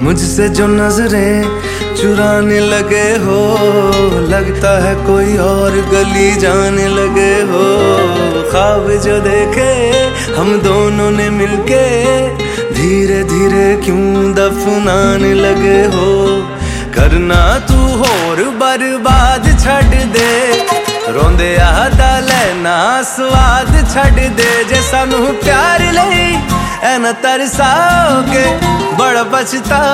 मुझसे जो नजरें चुराने लगे हो, लगता है कोई और गली जाने लगे हो। ख्वाब जो देखे हम दोनों ने मिलके, धीरे धीरे क्यों दफनाने लगे हो। करना तू होर बर्बाद छड़ दे, रोंदे आदा लेना स्वाद छड़ दे। जे सानू प्यार लई ऐ ना तरसाओगे, बड़ा पछता